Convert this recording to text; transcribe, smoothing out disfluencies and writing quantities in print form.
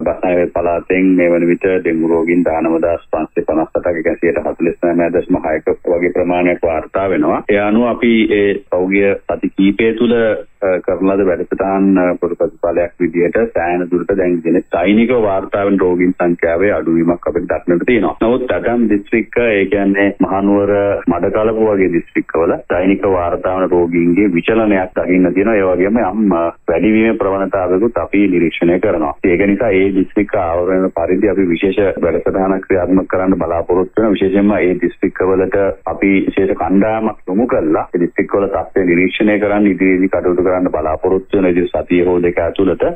බස්නාහිර පළාතෙන් මේ වන විට ඩෙංගු රෝගීන් 19558ක 149.6ක වගේ ප්‍රමාණයක් වාර්තා වෙනවා. ඒ අනුව අපි ඒ පෞද්ගලික සති කිහිපය තුළ කරන ලද වැඩසටහන් ප්‍රතිඵලයක් විදිහට සෑහෙන දුරට දැන් දෛනික වාර්තා වෙන රෝගීන් සංඛ්‍යාවේ අඩුවීමක් අපිට දක්නට තියෙනවා. නමුත් අගම් දිස්ත්‍රික්ක ඒ කියන්නේ මහනුවර මඩකලපුව වගේ දිස්ත්‍රික්කවල දෛනික වාර්තා වන රෝගීන්ගේ විචලනයක් දකින්න තියෙනවා. ඒ වගේම යම් වැඩිවීමේ ප්‍රවණතාවයකුත් අපි නිරීක්ෂණය කරනවා. ඒක නිසා ඒ දිස්ත්‍රික්ක ආවරණ පරිදි අපි විශේෂ වැඩසටහනක් ක්‍රියාත්මක කරන්න බලාපොරොත්තු වෙනවා. විශේෂයෙන්ම ඒ දිස්ත්‍රික්කවලට අපි විශේෂ කණ්ඩායමක් යොමු කරලා ඒ දිස්ත්‍රික්කවල තත්ත්වය නිරීක්ෂණය කරන්න ඉදිරියේදී කටයුතු කරන්න බලාපොරොත්තු වෙන ඉදිරි සතිය හෝ දෙක ඇතුළත